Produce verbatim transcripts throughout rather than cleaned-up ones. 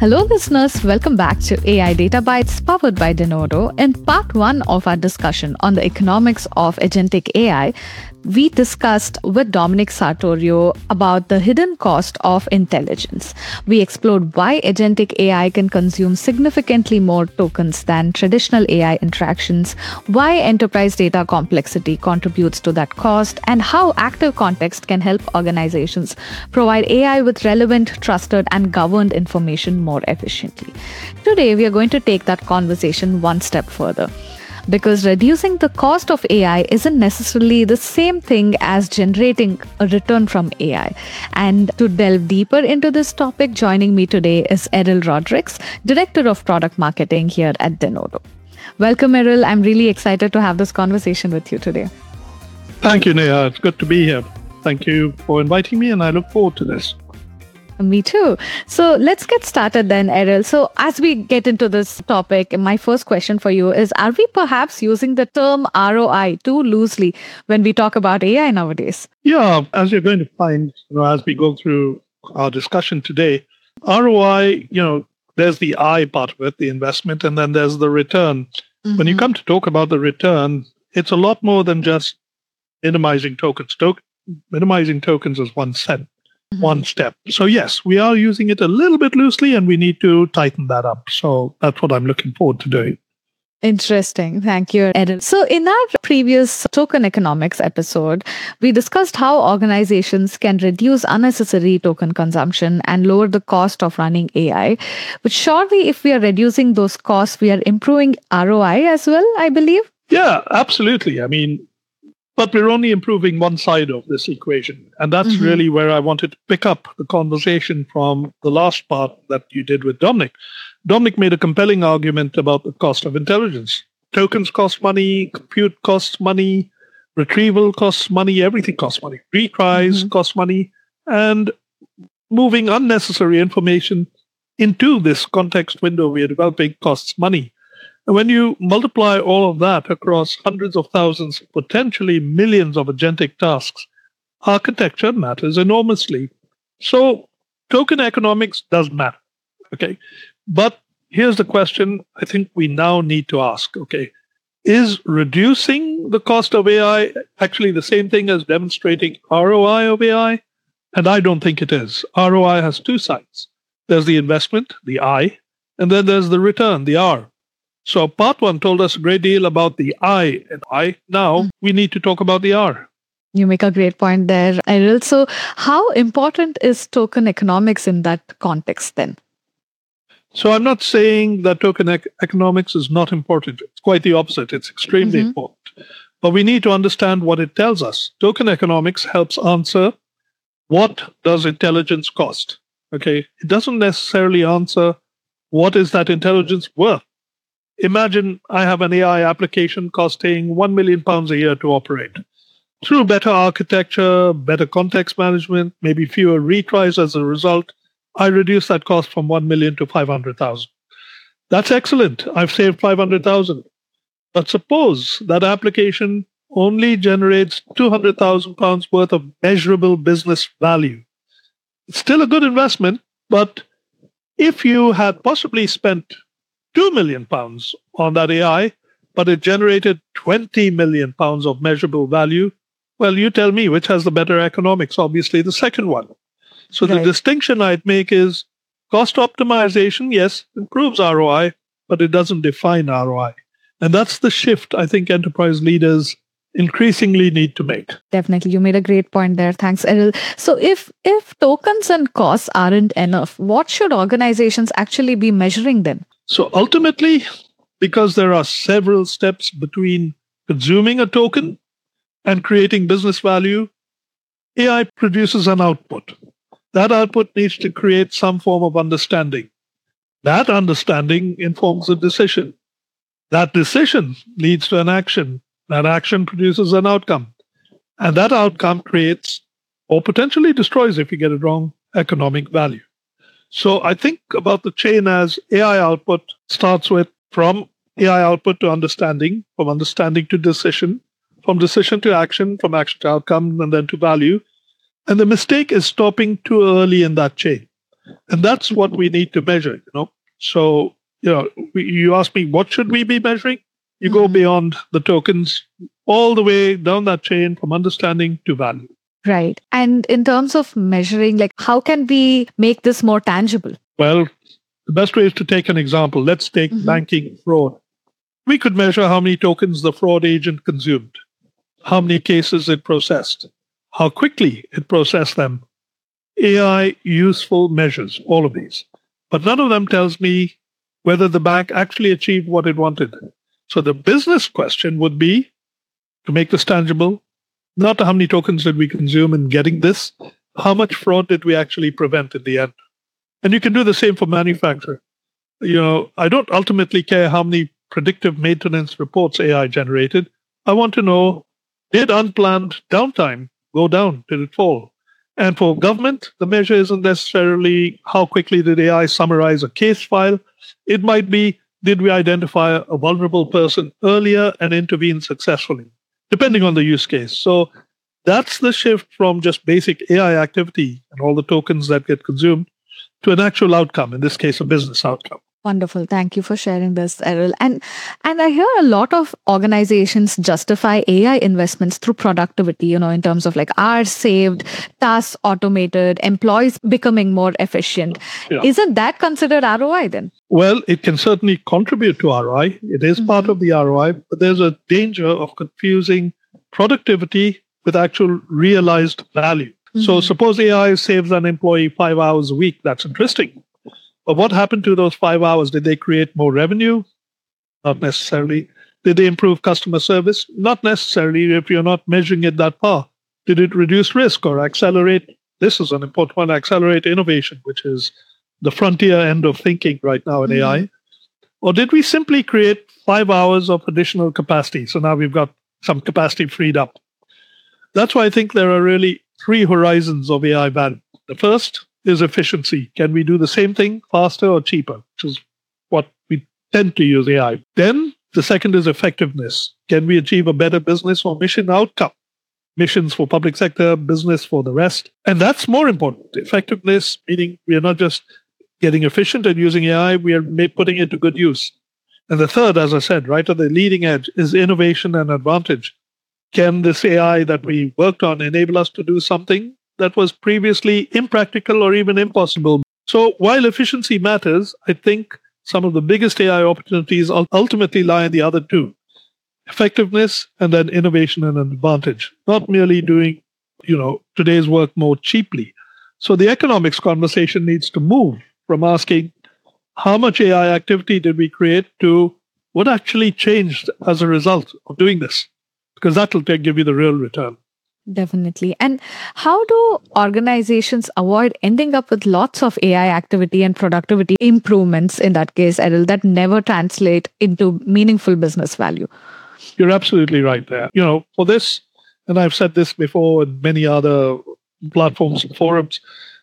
Hello, listeners. Welcome back to A I Data Bytes powered by Denodo. In part one of our discussion on the economics of agentic A I, we discussed with Dominic Sartorio about the hidden cost of intelligence. We explored why agentic A I can consume significantly more tokens than traditional A I interactions, why enterprise data complexity contributes to that cost, and how active context can help organizations provide A I with relevant, trusted, and governed information more efficiently. Today, we are going to take that conversation one step further, because reducing the cost of A I isn't necessarily the same thing as generating a return from A I. And to delve deeper into this topic, joining me today is Errol Rodrigues, Director of Product Marketing here at Denodo. Welcome, Errol. I'm really excited to have this conversation with you today. Thank you, Neha. It's good to be here. Thank you for inviting me, and I look forward to this. Me too. So let's get started then, Errol. So as we get into this topic, my first question for you is, are we perhaps using the term R O I too loosely when we talk about A I nowadays? Yeah, as you're going to find, you know, as we go through our discussion today, R O I, you know, there's the I part of it, the investment, and then there's the return. Mm-hmm. When you come to talk about the return, it's a lot more than just minimizing tokens. To- minimizing tokens is one cent. One step. So yes, we are using it a little bit loosely and we need to tighten that up. So that's what I'm looking forward to doing. Interesting. Thank you, Errol. So in our previous token economics episode, we discussed how organizations can reduce unnecessary token consumption and lower the cost of running A I. But surely if we are reducing those costs, we are improving R O I as well, I believe? Yeah, absolutely. I mean, but we're only improving one side of this equation. And that's mm-hmm. really where I wanted to pick up the conversation from the last part that you did with Dominic. Dominic made a compelling argument about the cost of intelligence. Tokens cost money, compute costs money, retrieval costs money, everything costs money. Retries mm-hmm. cost money, and moving unnecessary information into this context window we are developing costs money. And when you multiply all of that across hundreds of thousands, potentially millions of agentic tasks, architecture matters enormously. So token economics does matter, okay? But here's the question I think we now need to ask, okay? Is reducing the cost of A I actually the same thing as demonstrating R O I of A I? And I don't think it is. R O I has two sides. There's the investment, the I, and then there's the return, the R. So part one told us a great deal about the I and I. Now mm. we need to talk about the R. You make a great point there, Errol. So how important is token economics in that context then? So I'm not saying that token ec- economics is not important. It's quite the opposite. It's extremely mm-hmm. important. But we need to understand what it tells us. Token economics helps answer, what does intelligence cost? Okay, it doesn't necessarily answer what is that intelligence worth. Imagine I have an A I application costing one million pounds a year to operate. Through better architecture, better context management, maybe fewer retries as a result, I reduce that cost from one million to five hundred thousand. That's excellent. I've saved five hundred thousand. But suppose that application only generates two hundred thousand pounds worth of measurable business value. It's still a good investment, but if you had possibly spent two million pounds on that A I, but it generated twenty million pounds of measurable value, well, you tell me which has the better economics, obviously the second one. So right. The distinction I'd make is cost optimization, yes, improves R O I, but it doesn't define R O I. And that's the shift I think enterprise leaders increasingly need to make. Definitely. You made a great point there. Thanks, Errol. So if if tokens and costs aren't enough, what should organizations actually be measuring then? So ultimately, because there are several steps between consuming a token and creating business value, A I produces an output. That output needs to create some form of understanding. That understanding informs a decision. That decision leads to an action. That action produces an outcome. And that outcome creates, or potentially destroys if you get it wrong, economic value. So I think about the chain as A I output starts with from A I output to understanding, from understanding to decision, from decision to action, from action to outcome, and then to value. And the mistake is stopping too early in that chain. And that's what we need to measure, you know. So, you know, we, you ask me, what should we be measuring? You go Mhm. beyond the tokens, all the way down that chain from understanding to value. Right. And in terms of measuring, like, how can we make this more tangible? Well, the best way is to take an example. Let's take Mhm. banking fraud. We could measure how many tokens the fraud agent consumed, how many cases it processed, how quickly it processed them. A I useful measures, all of these. But none of them tells me whether the bank actually achieved what it wanted. So the business question would be, to make this tangible, not how many tokens did we consume in getting this, how much fraud did we actually prevent in the end? And you can do the same for manufacturing. You know, I don't ultimately care how many predictive maintenance reports A I generated. I want to know, did unplanned downtime go down? Did it fall? And for government, the measure isn't necessarily how quickly did A I summarize a case file. It might be, did we identify a vulnerable person earlier and intervene successfully, depending on the use case. So that's the shift from just basic A I activity and all the tokens that get consumed to an actual outcome, in this case, a business outcome. Wonderful. Thank you for sharing this, Errol. And and I hear a lot of organizations justify A I investments through productivity, you know, in terms of like hours saved, tasks automated, employees becoming more efficient. Yeah. Isn't that considered R O I then? Well, it can certainly contribute to R O I. It is part Mhm. of the R O I, but there's a danger of confusing productivity with actual realized value. So Mhm. suppose A I saves an employee five hours a week. That's interesting. But what happened to those five hours? Did they create more revenue? Not necessarily. Did they improve customer service? Not necessarily if you're not measuring it that far. Did it reduce risk or accelerate? This is an important one, accelerate innovation, which is the frontier end of thinking right now in Mhm. A I. Or did we simply create five hours of additional capacity? So now we've got some capacity freed up. That's why I think there are really three horizons of A I value. The first is efficiency. Can we do the same thing faster or cheaper? Which is what we tend to use A I. Then the second is effectiveness. Can we achieve a better business or mission outcome? Missions for public sector, business for the rest. And that's more important. Effectiveness, meaning we are not just getting efficient and using A I, we are putting it to good use. And the third, as I said, right at the leading edge, is innovation and advantage. Can this A I that we worked on enable us to do something that was previously impractical or even impossible? So while efficiency matters, I think some of the biggest A I opportunities ultimately lie in the other two: effectiveness and then innovation and advantage, not merely doing, you know, today's work more cheaply. So the economics conversation needs to move from asking how much A I activity did we create to what actually changed as a result of doing this, because that will give you the real return. Definitely. And how do organizations avoid ending up with lots of A I activity and productivity improvements in that case, Errol, that never translate into meaningful business value? You're absolutely right there. You know, for this, and I've said this before in many other platforms and forums,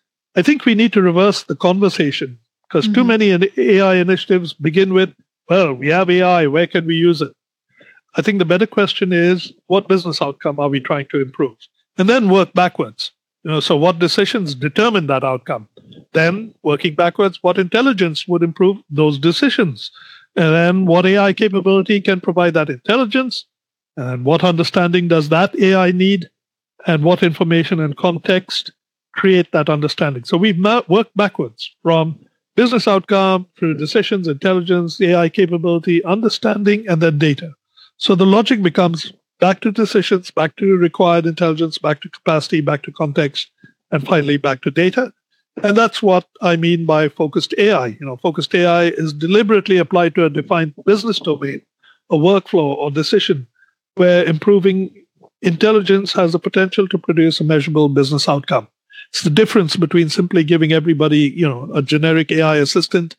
I think we need to reverse the conversation, because mm-hmm. too many A I initiatives begin with, well, we have A I, where can we use it? I think the better question is, what business outcome are we trying to improve? And then work backwards. You know, so what decisions determine that outcome? Then working backwards, what intelligence would improve those decisions? And then what A I capability can provide that intelligence? And what understanding does that A I need? And what information and context create that understanding? So we've worked backwards from business outcome through decisions, intelligence, A I capability, understanding, and then data. So the logic becomes back to decisions, back to required intelligence, back to capacity, back to context, and finally back to data. And that's what I mean by focused A I. You know, focused A I is deliberately applied to a defined business domain, a workflow or decision, where improving intelligence has the potential to produce a measurable business outcome. It's the difference between simply giving everybody, you know, a generic A I assistant,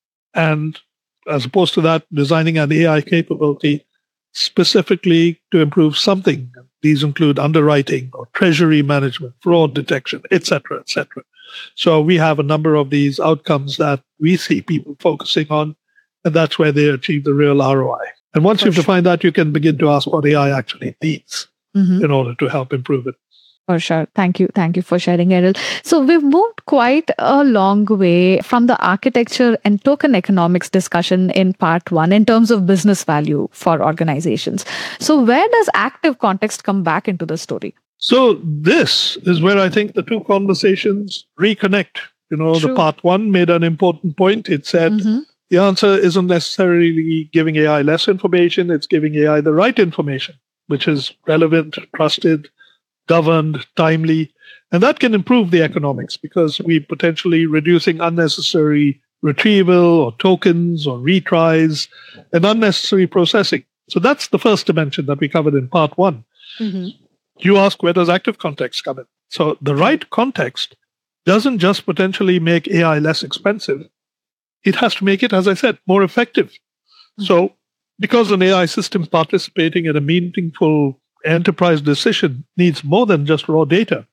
and as opposed to that, designing an A I capability specifically to improve something. These include underwriting or treasury management, fraud detection, et cetera, et cetera. So we have a number of these outcomes that we see people focusing on, and that's where they achieve the real R O I. And once you've defined that, you can begin to ask what A I actually needs mm-hmm. in order to help improve it. For sure. Thank you. Thank you for sharing, Errol. So we've moved quite a long way from the architecture and token economics discussion in part one in terms of business value for organizations. So where does active context come back into the story? So this is where I think the two conversations reconnect. You know, True. the part one made an important point. It said Mm-hmm. the answer isn't necessarily giving A I less information, it's giving A I the right information, which is relevant, trusted, governed, timely. And that can improve the economics because we potentially reducing unnecessary retrieval or tokens or retries and unnecessary processing. So that's the first dimension that we covered in part one. Mm-hmm. You ask, where does active context come in? So the right context doesn't just potentially make A I less expensive. It has to make it, as I said, more effective. Mm-hmm. So because an A I system participating in a meaningful enterprise decision needs more than just raw data.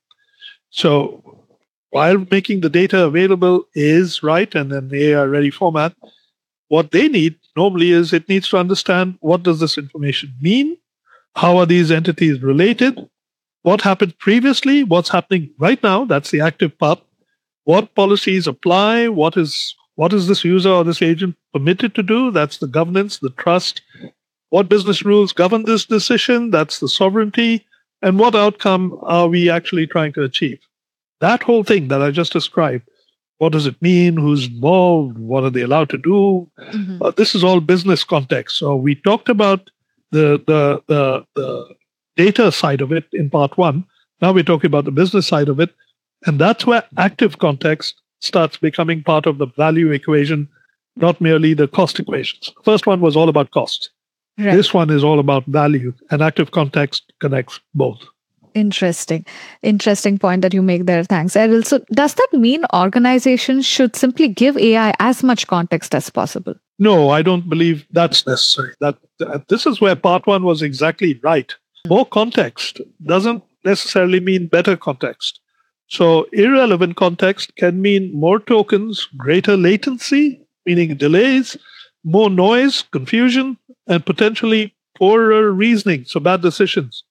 So while making the data available is right and in the A I-ready format, what they need normally is it needs to understand what does this information mean? How are these entities related? What happened previously? What's happening right now? That's the active part. What policies apply? What is what is this user or this agent permitted to do? That's the governance, the trust. What business rules govern this decision? That's the sovereignty. And what outcome are we actually trying to achieve? That whole thing that I just described, what does it mean? Who's involved? What are they allowed to do? Mm-hmm. Uh, this is all business context. So we talked about the, the, the, the data side of it in part one. Now we're talking about the business side of it. And that's where active context starts becoming part of the value equation, not merely the cost equations. The first one was all about cost. Right. This one is all about value, and active context connects both. Interesting. Interesting point that you make there. Thanks, Errol. So does that mean organizations should simply give A I as much context as possible? No, I don't believe that's necessary. That, that this is where part one was exactly right. More context doesn't necessarily mean better context. So irrelevant context can mean more tokens, greater latency, meaning delays, more noise, confusion, and potentially poorer reasoning, so bad decisions.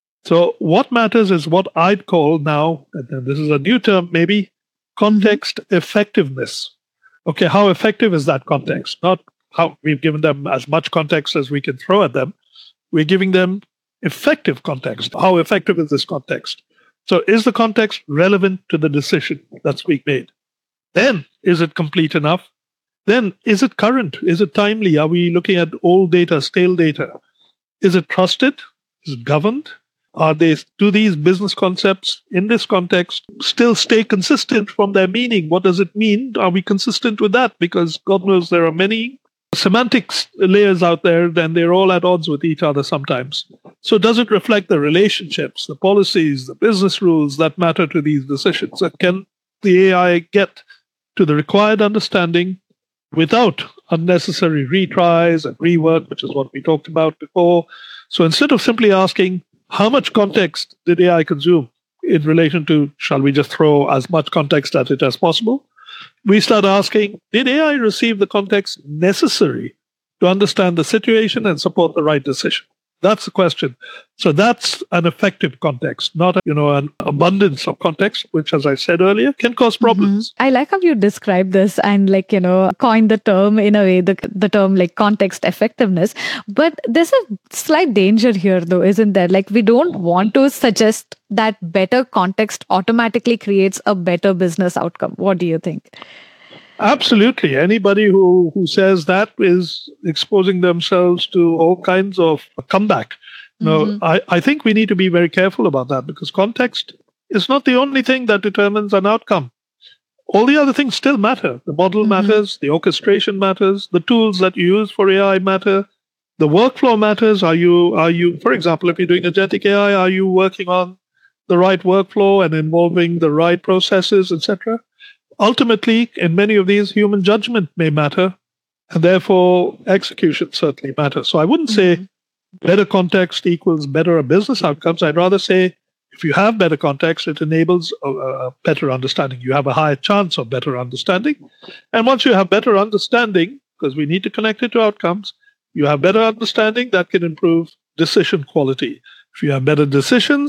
So what matters is what I'd call now, and this is a new term maybe, context effectiveness. Okay, how effective is that context? Not how we've given them as much context as we can throw at them. We're giving them effective context. How effective is this context? So is the context relevant to the decision that's being made? Then is it complete enough? Then is it current? Is it timely? Are we looking at old data, stale data? Is it trusted? Is it governed? Are they, do these business concepts in this context still stay consistent from their meaning? What does it mean? Are we consistent with that? Because God knows there are many semantics layers out there, and they're all at odds with each other sometimes. So does it reflect the relationships, the policies, the business rules that matter to these decisions? And can the A I get to the required understanding without unnecessary retries and rework, which is what we talked about before? So instead of simply asking, how much context did A I consume in relation to, shall we just throw as much context at it as possible? We start asking, did A I receive the context necessary to understand the situation and support the right decision? That's the question. So that's an effective context, not a, you know, an abundance of context, which, as I said earlier, can cause problems. Mm-hmm. I like how you describe this and, like, you know, coin the term in a way, the, the term like context effectiveness. But there's a slight danger here, though, isn't there? Like, we don't want to suggest that better context automatically creates a better business outcome. What do you think? Absolutely. Anybody who, who says that is exposing themselves to all kinds of comeback. No, mm-hmm. I, I think we need to be very careful about that, because context is not the only thing that determines an outcome. All the other things still matter. The model mm-hmm. matters, the orchestration matters, the tools that you use for A I matter, the workflow matters. Are you, are you, for example, if you're doing agentic A I, are you working on the right workflow and involving the right processes, et cetera? Ultimately, in many of these, human judgment may matter, and therefore execution certainly matters. So I wouldn't mm-hmm. say better context equals better business outcomes. I'd rather say if you have better context, it enables a, a better understanding. You have a higher chance of better understanding. And once you have better understanding, because we need to connect it to outcomes, you have better understanding that can improve decision quality. If you have better decisions,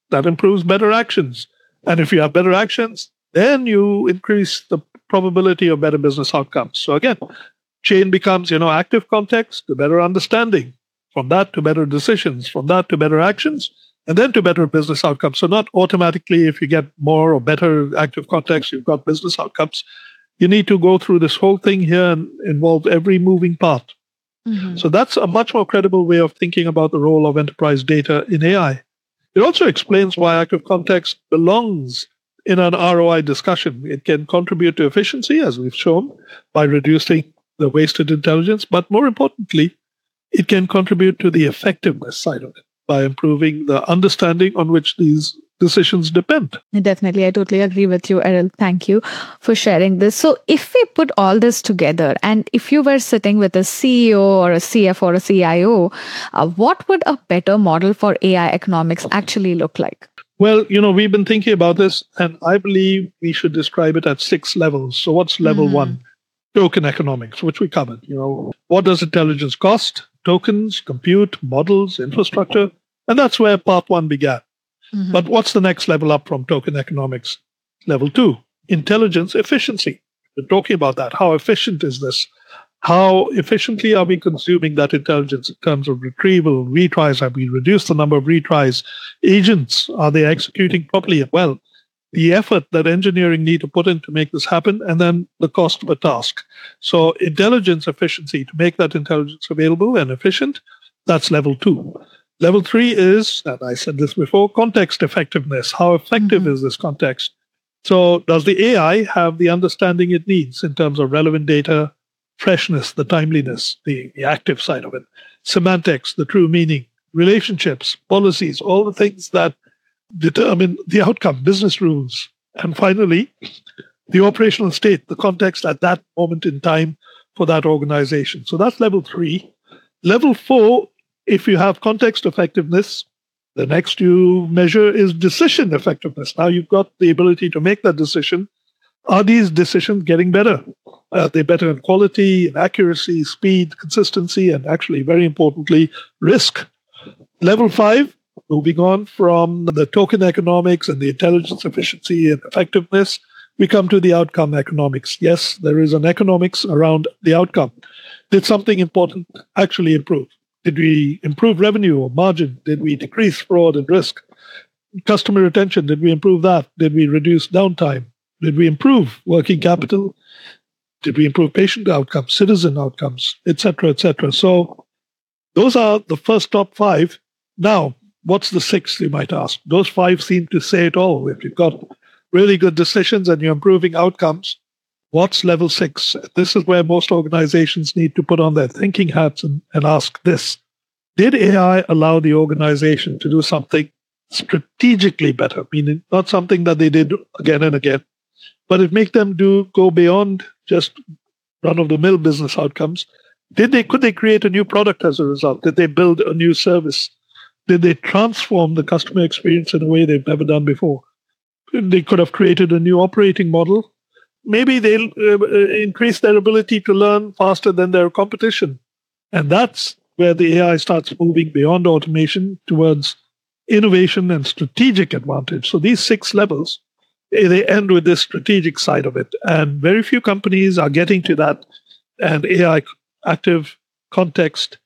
that improves better actions. And if you have better actions, then you increase the probability of better business outcomes. So again, chain becomes, you know, active context to better understanding, from that to better decisions, from that to better actions, and then to better business outcomes. So not automatically, if you get more or better active context, you've got business outcomes. You need to go through this whole thing here and involve every moving part. Mm-hmm. So that's a much more credible way of thinking about the role of enterprise data in A I. It also explains why active context belongs in an R O I discussion. It can contribute to efficiency, as we've shown, by reducing the wasted intelligence. But more importantly, it can contribute to the effectiveness side of it by improving the understanding on which these decisions depend. Definitely. I totally agree with you, Errol. Thank you for sharing this. So if we put all this together, and if you were sitting with a C E O or a C F O or a C I O, uh, what would a better model for A I economics actually look like? Well, you know, we've been thinking about this, and I believe we should describe it at six levels. So what's level mm-hmm. one? Token economics, which we covered. You know, what does intelligence cost? Tokens, compute, models, infrastructure. And that's where part one began. Mm-hmm. But what's the next level up from token economics? Level two, intelligence efficiency. We're talking about that. How efficient is this? How efficiently are we consuming that intelligence in terms of retrieval, retries? Have we reduced the number of retries? Agents, are they executing properly and well? The effort that engineering need to put in to make this happen, and then the cost of a task. So intelligence efficiency, to make that intelligence available and efficient, that's level two. Level three is, and I said this before, context effectiveness. How effective mm-hmm. is this context? So does the A I have the understanding it needs in terms of relevant data, freshness, the timeliness, the, the active side of it, semantics, the true meaning, relationships, policies, all the things that determine the outcome, business rules. And finally, the operational state, the context at that moment in time for that organization. So that's level three. Level four, if you have context effectiveness, the next you measure is decision effectiveness. Now you've got the ability to make that decision. Are these decisions getting better? Are they better in quality, in accuracy, speed, consistency, and actually, very importantly, risk? Level five, moving on from the token economics and the intelligence efficiency and effectiveness, we come to the outcome economics. Yes, there is an economics around the outcome. Did something important actually improve? Did we improve revenue or margin? Did we decrease fraud and risk? Customer retention, did we improve that? Did we reduce downtime? Did we improve working capital? Did we improve patient outcomes, citizen outcomes, et cetera, et cetera? So those are the first top five. Now, what's the sixth, you might ask? Those five seem to say it all. If you've got really good decisions and you're improving outcomes, what's level six? This is where most organizations need to put on their thinking hats and, and ask this. Did A I allow the organization to do something strategically better? Meaning not something that they did again and again, but it make them do go beyond just run-of-the-mill business outcomes. Did they could they create a new product as a result? Did they build a new service? Did they transform the customer experience in a way they've never done before? They could have created a new operating model. Maybe they'll uh, increase their ability to learn faster than their competition. And that's where the A I starts moving beyond automation towards innovation and strategic advantage. So these six levels, they end with this strategic side of it. And very few companies are getting to that. And A I active context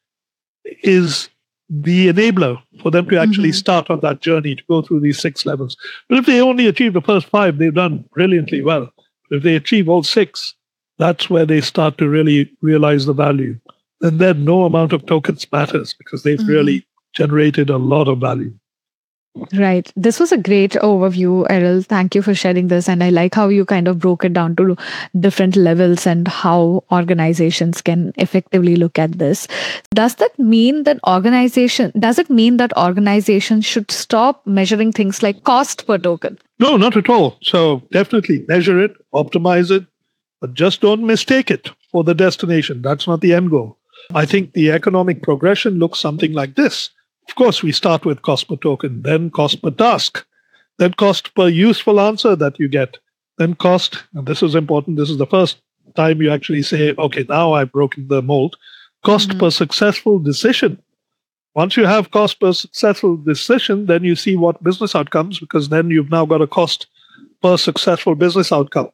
is the enabler for them to actually mm-hmm. start on that journey to go through these six levels. But if they only achieve the first five, they've done brilliantly well. If they achieve all six, that's where they start to really realize the value. And then no amount of tokens matters because they've mm-hmm. really generated a lot of value. Right. This was a great overview, Errol. Thank you for sharing this. And I like how you kind of broke it down to different levels and how organizations can effectively look at this. Does that mean that organization, does it mean that organizations should stop measuring things like cost per token? No, not at all. So definitely measure it, optimize it, but just don't mistake it for the destination. That's not the end goal. I think the economic progression looks something like this. Of course, we start with cost per token, then cost per task, then cost per useful answer that you get, then cost, and this is important, this is the first time you actually say, okay, now I've broken the mold, cost mm-hmm. per successful decision. Once you have cost per successful decision, then you see what business outcomes, because then you've now got a cost per successful business outcome.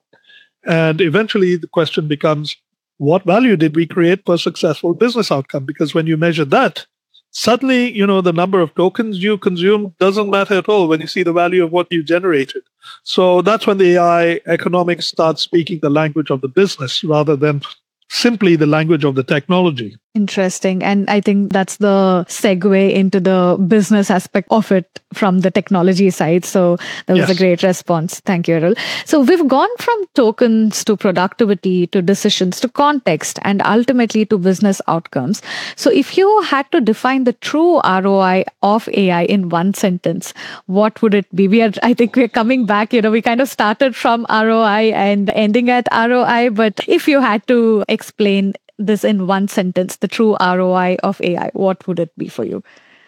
And eventually the question becomes, what value did we create per successful business outcome? Because when you measure that, suddenly, you know, the number of tokens you consume doesn't matter at all when you see the value of what you generated. So that's when the A I economics starts speaking the language of the business rather than simply the language of the technology. Interesting. And I think that's the segue into the business aspect of it from the technology side. So that was yes. a great response. Thank you, Errol. So we've gone from tokens to productivity to decisions to context and ultimately to business outcomes. So if you had to define the true R O I of A I in one sentence, what would it be? We are, I think we're coming back, you know, we kind of started from R O I and ending at R O I. But if you had to explain this in one sentence, the true R O I of A I, what would it be for you?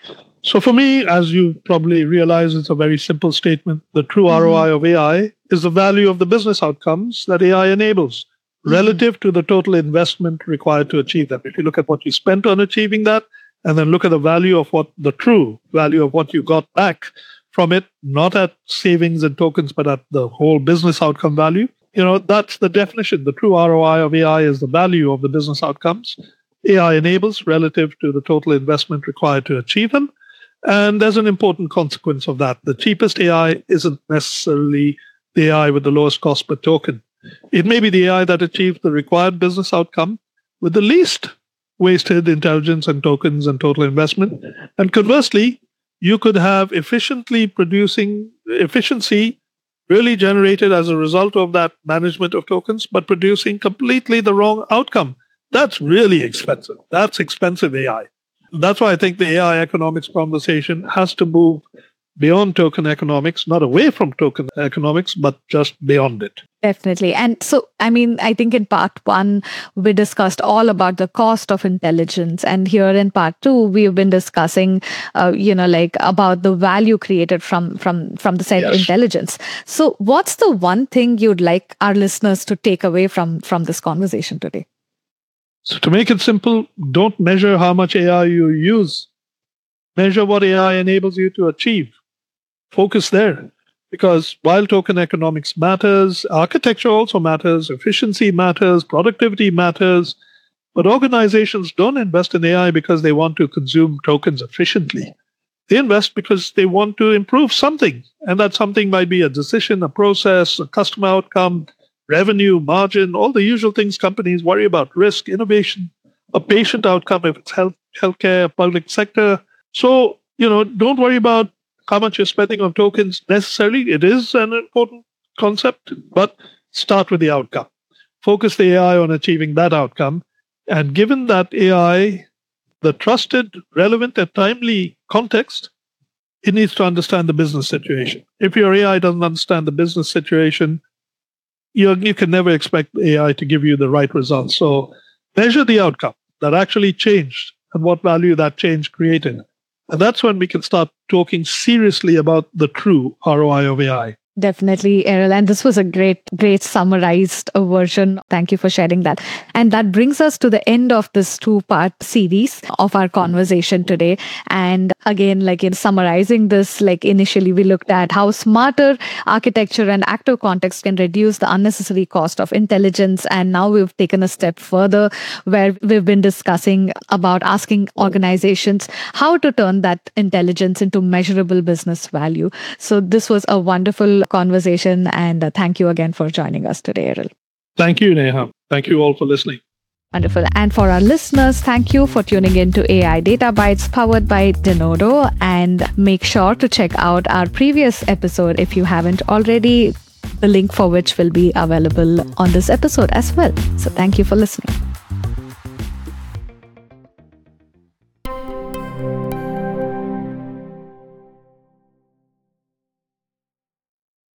So for me, as you probably realize, it's a very simple statement. The true mm-hmm. R O I of A I is the value of the business outcomes that A I enables mm-hmm. relative to the total investment required to achieve them. If you look at what you spent on achieving that, and then look at the value of what the true value of what you got back from it, not at savings and tokens, but at the whole business outcome value, you know, that's the definition. The true R O I of A I is the value of the business outcomes A I enables relative to the total investment required to achieve them. And there's an important consequence of that. The cheapest A I isn't necessarily the A I with the lowest cost per token. It may be the A I that achieves the required business outcome with the least wasted intelligence and tokens and total investment. And conversely, you could have efficiently producing efficiency really generated as a result of that management of tokens, but producing completely the wrong outcome. That's really expensive. That's expensive A I. That's why I think the A I economics conversation has to move beyond token economics, not away from token economics, but just beyond it. Definitely. And so, I mean, I think in part one, we discussed all about the cost of intelligence. And here in part two, we've been discussing, uh, you know, like about the value created from, from, from the said yes. intelligence. So what's the one thing you'd like our listeners to take away from, from this conversation today? So to make it simple, don't measure how much A I you use. Measure what A I enables you to achieve. Focus there. Because while token economics matters, architecture also matters, efficiency matters, productivity matters, but organizations don't invest in A I because they want to consume tokens efficiently. They invest because they want to improve something. And that something might be a decision, a process, a customer outcome, revenue, margin, all the usual things companies worry about, risk, innovation, a patient outcome if it's health, healthcare, public sector. So, you know, don't worry about how much you're spending on tokens necessarily. It is an important concept, but start with the outcome. Focus the A I on achieving that outcome. And given that A I, the trusted, relevant, and timely context, it needs to understand the business situation. If your A I doesn't understand the business situation, you you can never expect A I to give you the right results. So measure the outcome that actually changed and what value that change created. And that's when we can start talking seriously about the true R O I of A I. Definitely, Errol. And this was a great, great summarized version. Thank you for sharing that. And that brings us to the end of this two-part series of our conversation today. And again, like in summarizing this, like initially we looked at how smarter architecture and active context can reduce the unnecessary cost of intelligence. And now we've taken a step further where we've been discussing about asking organizations how to turn that intelligence into measurable business value. So this was a wonderful conversation, and uh, thank you again for joining us today, Errol. Thank you, Neha. Thank you all for listening. Wonderful. And for our listeners, thank you for tuning in to A I Data Bytes powered by Denodo. And make sure to check out our previous episode if you haven't already, the link for which will be available on this episode as well. So thank you for listening.